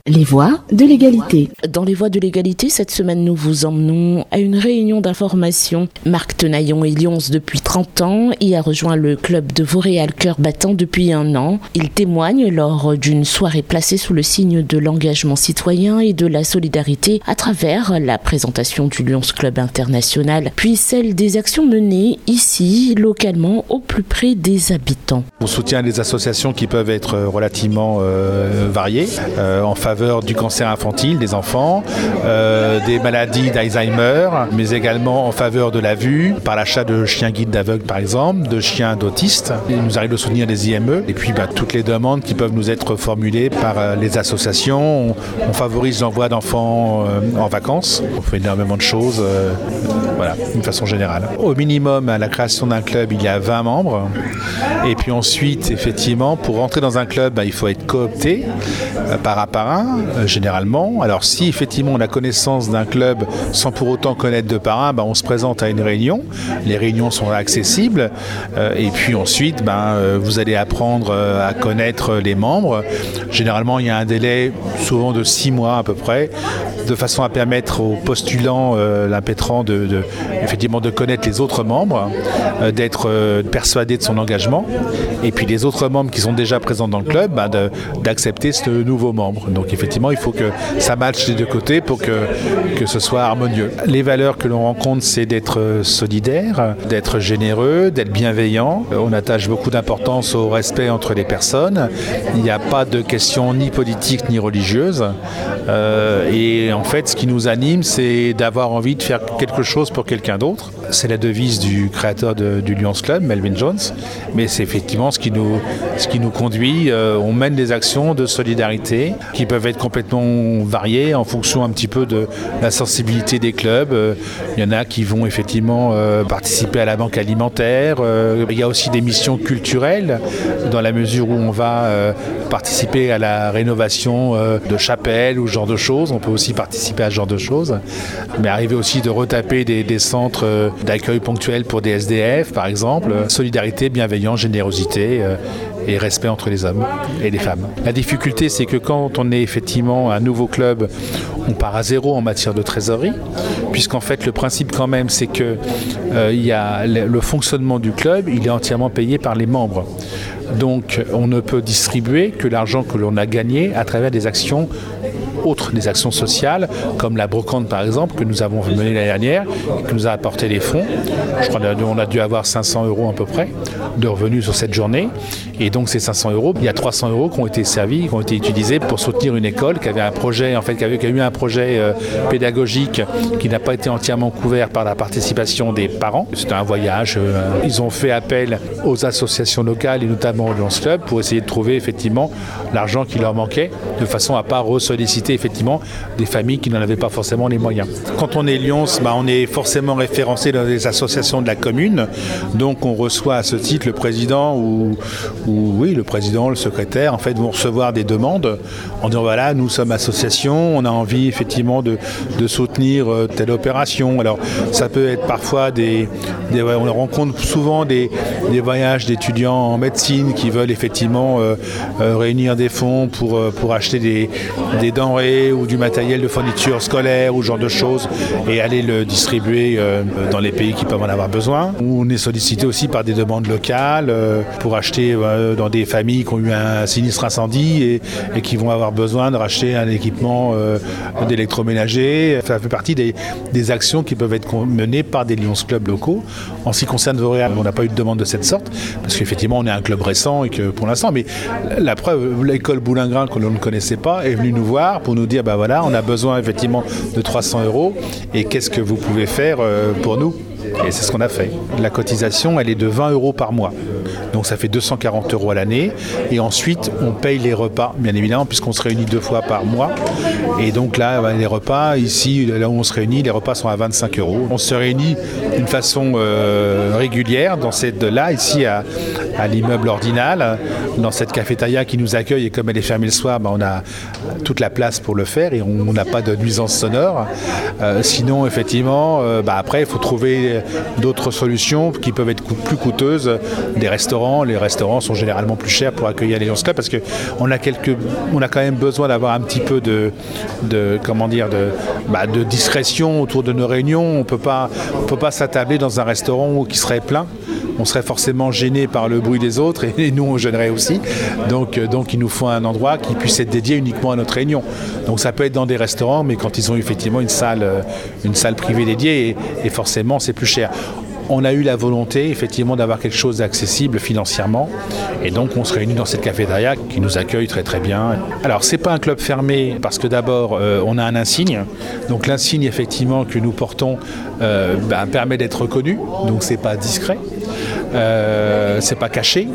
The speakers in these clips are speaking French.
Les voies de l'égalité. Dans les voies de l'égalité, cette semaine, nous vous emmenons à une réunion d'information. Marc Tenaillon est lyonce depuis 30 ans et a rejoint le club de Vauréal Cœur Battant depuis 1 an. Il témoigne lors d'une soirée placée sous le signe de l'engagement citoyen et de la solidarité à travers la présentation du Lyons Club International, puis celle des actions menées ici, localement, au plus près des habitants. On soutient des associations qui peuvent être relativement variées, en faveur du cancer infantile des enfants, des maladies d'Alzheimer, mais également en faveur de la vue, par l'achat de chiens guides d'aveugles par exemple, de chiens d'autistes. Il nous arrive de soutenir des IME et puis toutes les demandes qui peuvent nous être formulées par les associations. On favorise l'envoi d'enfants en vacances. On fait énormément de choses, d'une façon générale. Au minimum, à la création d'un club, il y a 20 membres. Et puis ensuite, effectivement, pour rentrer dans un club, il faut être coopté par un, généralement. Alors si effectivement on a connaissance d'un club sans pour autant connaître de parrain, on se présente à une réunion. Les réunions sont accessibles. Et puis ensuite, vous allez apprendre à connaître les membres. Généralement, il y a un délai souvent de 6 mois à peu près, de façon à permettre aux postulants, l'impétrant, effectivement de connaître les autres membres, d'être persuadé de son engagement, et puis les autres membres qui sont déjà présents dans le club, d'accepter ce nouveau membre. Donc effectivement, il faut que ça matche des deux côtés pour que ce soit harmonieux. Les valeurs que l'on rencontre, c'est d'être solidaire, d'être généreux, d'être bienveillant. On attache beaucoup d'importance au respect entre les personnes. Il n'y a pas de question ni politique ni religieuse. Et en fait, ce qui nous anime, c'est d'avoir envie de faire quelque chose pour quelqu'un d'autre. C'est la devise du créateur du Lyons Club, Melvin Jones. Mais c'est effectivement ce qui nous conduit. On mène des actions de solidarité qui peuvent être complètement variées en fonction un petit peu de la sensibilité des clubs. Il y en a qui vont effectivement participer à la banque alimentaire. Il y a aussi des missions culturelles dans la mesure où on va participer à la rénovation de chapelles ou ce genre de choses. On peut aussi participer à ce genre de choses. Mais arriver aussi de retaper des centres d'accueil ponctuels pour des SDF, par exemple. Solidarité, bienveillance, générosité et respect entre les hommes et les femmes. La difficulté, c'est que quand on est effectivement un nouveau club, on part à zéro en matière de trésorerie, puisqu'en fait le principe quand même, c'est que il y a le fonctionnement du club, il est entièrement payé par les membres. Donc on ne peut distribuer que l'argent que l'on a gagné à travers des actions autres, des actions sociales, comme la brocante par exemple, que nous avons menée l'année dernière, qui nous a apporté des fonds. Je crois qu'on a dû avoir 500 € à peu près de revenus sur cette journée. Et donc ces 500 €, il y a 300 € qui ont été servis, qui ont été utilisés pour soutenir une école qui avait un projet, qui a eu un projet pédagogique qui n'a pas été entièrement couvert par la participation des parents. C'était un voyage. Ils ont fait appel aux associations locales et notamment au Lyons Club pour essayer de trouver effectivement l'argent qui leur manquait, de façon à ne pas ressolliciter effectivement des familles qui n'en avaient pas forcément les moyens. Quand on est Lyons, on est forcément référencé dans les associations de la commune, donc on reçoit à ce titre le président le président, le secrétaire, en fait, vont recevoir des demandes en disant voilà, nous sommes association, on a envie effectivement de soutenir telle opération. Alors ça peut être parfois on rencontre souvent des voyages d'étudiants en médecine qui veulent effectivement réunir des fonds pour acheter des denrées ou du matériel de fourniture scolaire ou ce genre de choses et aller le distribuer dans les pays qui peuvent en avoir besoin. On est sollicité aussi par des demandes locales pour acheter dans des familles qui ont eu un sinistre incendie et qui vont avoir besoin de racheter un équipement d'électroménager. Ça fait partie des actions qui peuvent être menées par des Lyons Clubs locaux. En ce qui concerne Vauréal, on n'a pas eu de demande de cette sorte parce qu'effectivement on est un club récent et que pour l'instant, mais la preuve, l'école Boulingrin que l'on ne connaissait pas est venue nous voir pour nous dire on a besoin effectivement de 300 € et qu'est-ce que vous pouvez faire pour nous ? Et c'est ce qu'on a fait. La cotisation, elle est de 20 € par mois. Donc ça fait 240 € à l'année. Et ensuite, on paye les repas, bien évidemment, puisqu'on se réunit 2 fois par mois. Et donc là, les repas, ici, là où on se réunit, les repas sont à 25 €. On se réunit d'une façon régulière ici à l'immeuble Ordinal, dans cette cafétéria qui nous accueille. Et comme elle est fermée le soir, on a toute la place pour le faire et on n'a pas de nuisance sonore. Sinon, effectivement, après, il faut trouver d'autres solutions qui peuvent être plus coûteuses, des restaurants restaurants. Les restaurants sont généralement plus chers pour accueillir les Lions Club parce qu'on a quand même besoin d'avoir un petit peu de discrétion autour de nos réunions. On peut pas s'attabler dans un restaurant qui serait plein. On serait forcément gêné par le bruit des autres et nous on gênerait aussi. Donc il nous faut un endroit qui puisse être dédié uniquement à notre réunion. Donc ça peut être dans des restaurants, mais quand ils ont effectivement une salle privée dédiée et forcément c'est plus cher. On a eu la volonté effectivement d'avoir quelque chose d'accessible financièrement et donc on se réunit dans cette cafétéria qui nous accueille très très bien. Alors c'est pas un club fermé parce que d'abord on a un insigne, donc l'insigne effectivement que nous portons permet d'être reconnu, donc c'est pas discret. C'est pas caché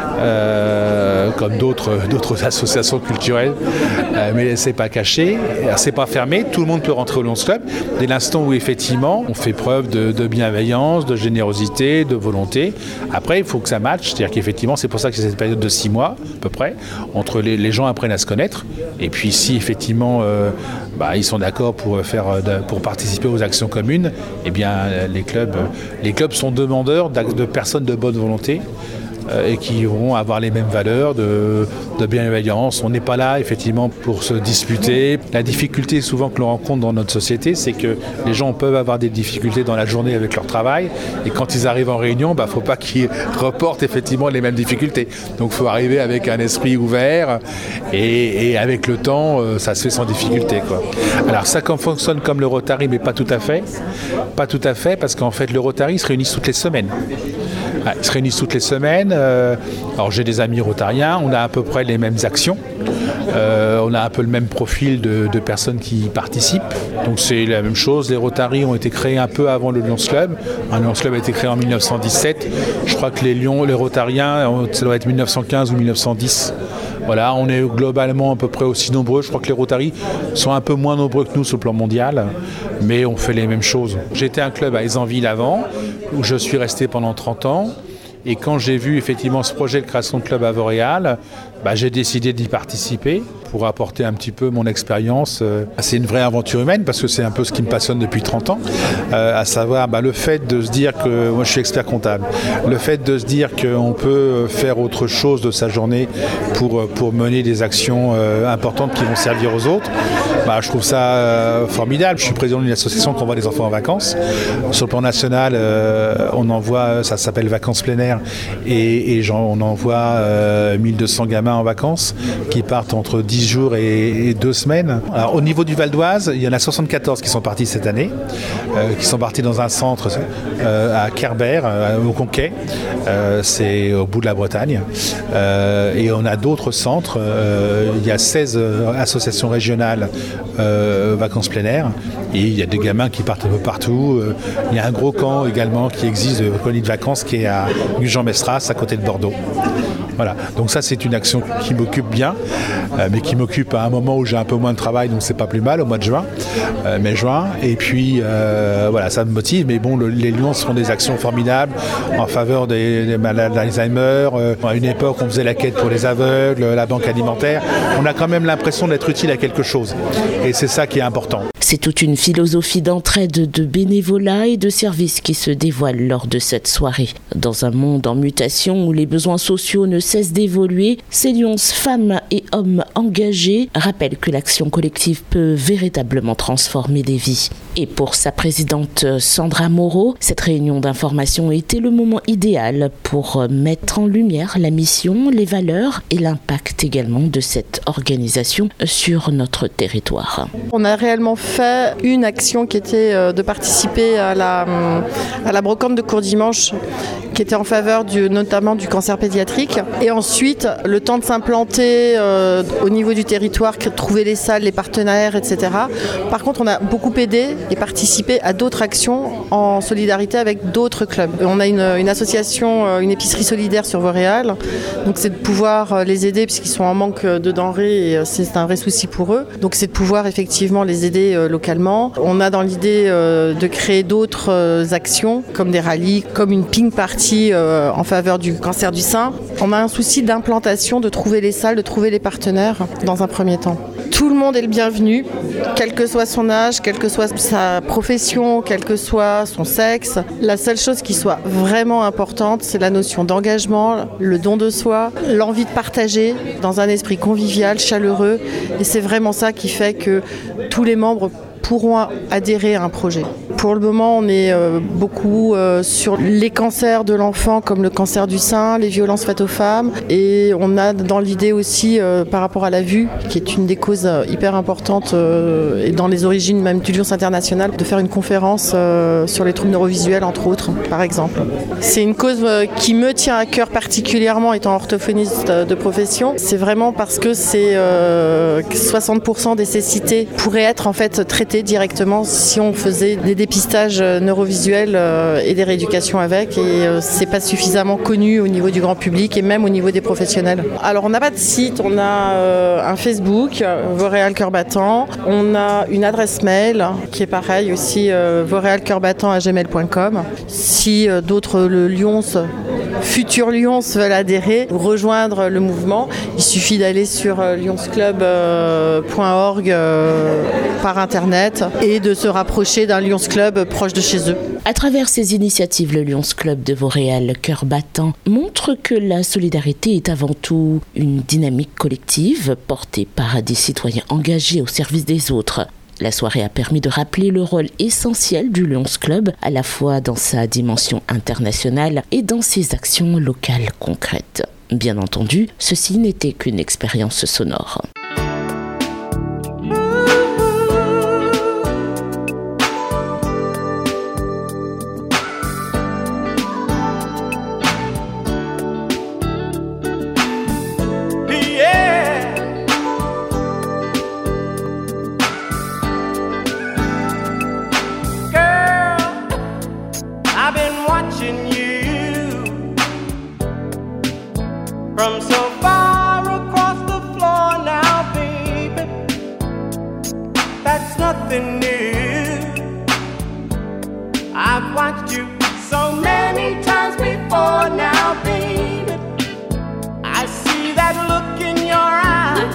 comme d'autres associations culturelles, mais c'est pas caché, c'est pas fermé, tout le monde peut rentrer au Lions Club dès l'instant où effectivement on fait preuve de bienveillance, de générosité, de volonté. Après il faut que ça matche, c'est-à-dire qu'effectivement c'est pour ça que c'est cette période de 6 mois à peu près, entre les gens apprennent à se connaître et puis si effectivement ils sont d'accord pour participer aux actions communes, eh bien les clubs sont demandeurs de personnes de bonne volonté et qui vont avoir les mêmes valeurs de bienveillance. On n'est pas là effectivement pour se disputer. La difficulté souvent que l'on rencontre dans notre société, c'est que les gens peuvent avoir des difficultés dans la journée avec leur travail et quand ils arrivent en réunion, il ne faut pas qu'ils reportent effectivement les mêmes difficultés. Donc il faut arriver avec un esprit ouvert et avec le temps, ça se fait sans difficulté, quoi. Alors ça fonctionne comme le Rotary, mais pas tout à fait. Pas tout à fait parce qu'en fait le Rotary se réunit toutes les semaines. Ils se réunissent toutes les semaines. Alors j'ai des amis rotariens, on a à peu près les mêmes actions. On a un peu le même profil de personnes qui participent. Donc c'est la même chose. Les Rotary ont été créés un peu avant le Lions Club. Un Lions Club a été créé en 1917. Je crois que les Rotariens, ça doit être 1915 ou 1910. Voilà, on est globalement à peu près aussi nombreux. Je crois que les Rotary sont un peu moins nombreux que nous sur le plan mondial, mais on fait les mêmes choses. J'étais un club à Aisanville avant, où je suis resté pendant 30 ans. Et quand j'ai vu effectivement ce projet de création de club à Vauréal, j'ai décidé d'y participer pour apporter un petit peu mon expérience. C'est une vraie aventure humaine parce que c'est un peu ce qui me passionne depuis 30 ans, à savoir le fait de se dire que, moi je suis expert comptable, le fait de se dire qu'on peut faire autre chose de sa journée pour mener des actions importantes qui vont servir aux autres, je trouve ça formidable. Je suis président d'une association qui envoie des enfants en vacances. Sur le plan national, on envoie, ça s'appelle Vacances plein air, et on envoie 1200 gamins en vacances qui partent entre 10 jours et 2 semaines. Alors, au niveau du Val d'Oise, il y en a 74 qui sont partis cette année, qui sont partis dans un centre à Kerbert, au Conquet, c'est au bout de la Bretagne. Et on a d'autres centres, il y a 16 associations régionales vacances plein air, et il y a des gamins qui partent un peu partout. Il y a un gros camp également qui existe de colonie de vacances qui est à Gujan-Mestras, à côté de Bordeaux. Voilà, donc ça c'est une action qui m'occupe bien, mais qui m'occupe à un moment où j'ai un peu moins de travail, donc c'est pas plus mal, au mois de juin, mai-juin, et puis ça me motive, mais bon, les Lions font des actions formidables en faveur des malades d'Alzheimer. À une époque on faisait la quête pour les aveugles, la banque alimentaire, on a quand même l'impression d'être utile à quelque chose, et c'est ça qui est important. C'est toute une philosophie d'entraide, de bénévolat et de service qui se dévoile lors de cette soirée. Dans un monde en mutation où les besoins sociaux ne cessent d'évoluer, ces Lions, femmes et hommes engagés, rappellent que l'action collective peut véritablement transformer des vies. Et pour sa présidente Sandra Moreau, cette réunion d'information était le moment idéal pour mettre en lumière la mission, les valeurs et l'impact également de cette organisation sur notre territoire. On a réellement fait une action qui était de participer à la brocante de Courdimanche, qui était en faveur notamment du cancer pédiatrique. Et ensuite, le temps de s'implanter au niveau du territoire, trouver les salles, les partenaires, etc. Par contre, on a beaucoup aidé et participé à d'autres actions en solidarité avec d'autres clubs. On a une association, une épicerie solidaire sur Vauréal. Donc c'est de pouvoir les aider puisqu'ils sont en manque de denrées et c'est un vrai souci pour eux. Donc c'est de pouvoir effectivement les aider localement. On a dans l'idée de créer d'autres actions comme des rallyes, comme une ping party en faveur du cancer du sein. On a un souci d'implantation, de trouver les salles, de trouver les partenaires dans un premier temps. Tout le monde est le bienvenu, quel que soit son âge, quelle que soit sa profession, quel que soit son sexe. La seule chose qui soit vraiment importante, c'est la notion d'engagement, le don de soi, l'envie de partager dans un esprit convivial, chaleureux. Et c'est vraiment ça qui fait que tous les membres pourront adhérer à un projet. Pour le moment, on est beaucoup sur les cancers de l'enfant comme le cancer du sein, les violences faites aux femmes, et on a dans l'idée aussi par rapport à la vue, qui est une des causes hyper importantes et dans les origines même du Lions International, de faire une conférence sur les troubles neurovisuels entre autres, par exemple. C'est une cause qui me tient à cœur particulièrement étant orthophoniste de profession. C'est vraiment parce que c'est 60% des cécités pourraient être en fait traitées directement si on faisait des dépistages neurovisuels et des rééducations avec, et c'est pas suffisamment connu au niveau du grand public et même au niveau des professionnels. Alors on n'a pas de site, on a un Facebook, Vauréal Cœur Battant, on a une adresse mail qui est pareil aussi, vauréalcoeurbattant@gmail.com. Si d'autres futurs Lions veulent adhérer ou rejoindre le mouvement, il suffit d'aller sur lionsclub.org par internet et de se rapprocher d'un Lions Club proche de chez eux. À travers ces initiatives, le Lions Club de Vauréal Cœur Battant montre que la solidarité est avant tout une dynamique collective portée par des citoyens engagés au service des autres. La soirée a permis de rappeler le rôle essentiel du Lions Club, à la fois dans sa dimension internationale et dans ses actions locales concrètes. Bien entendu, ceci n'était qu'une expérience sonore. From so far across the floor now, baby, that's nothing new. I've watched you so many times before now, baby. I see that look in your eyes,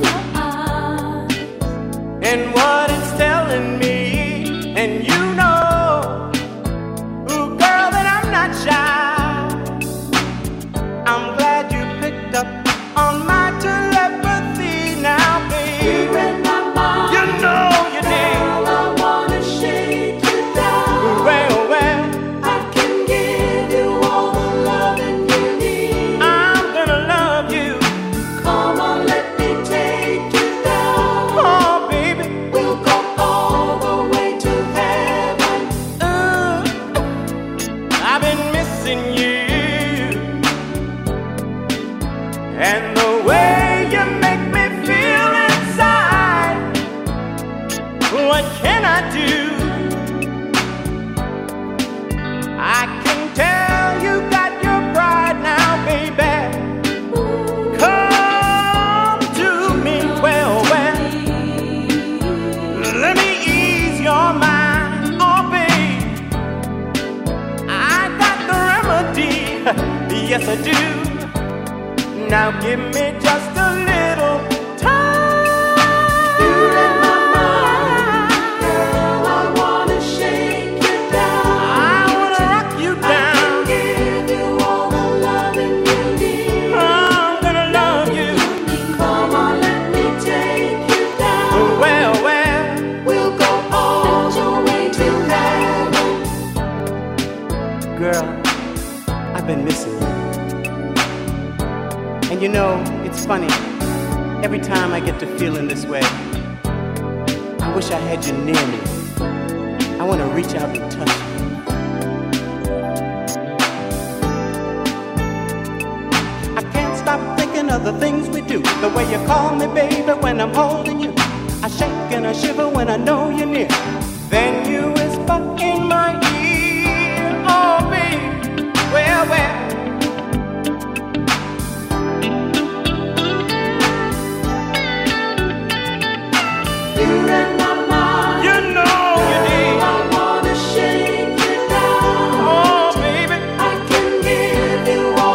and what it's telling me, and you know, ooh, girl, that I'm not shy. I'm glad you picked up on my telepathy now, baby. You read my mind. You know you did. Girl, I wanna shake you down. Well, I can give you all the loving you need. I'm gonna love you. Come on, let me take you down. Oh, baby, we'll go all the way to heaven. I've been missing you. And the way you make me feel inside, what can I do? I can tell you got your pride now, baby. Come to me, well, let me ease your mind, oh babe. I got the remedy, yes I do. Now give me just a little time. You read my mind, girl, I wanna shake you down. I wanna rock you down. I can give you all the loving you need. I'm gonna love you. Come on, let me take you down. Well, we'll go all the way to heaven. Girl, I've been missing you. And you know, it's funny, every time I get to feeling this way, I wish I had you near me. I want to reach out and touch you. I can't stop thinking of the things we do. The way you call me, baby, when I'm holding you. I shake and I shiver when I know you're near. Then you whisper in my ear, oh, baby, well.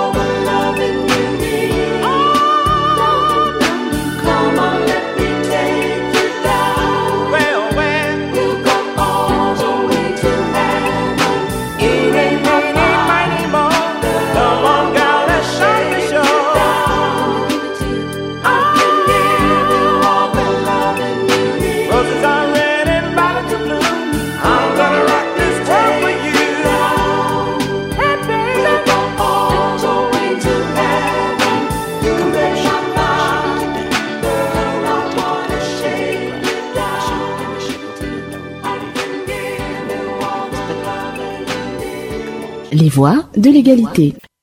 Take Les voix de l'égalité.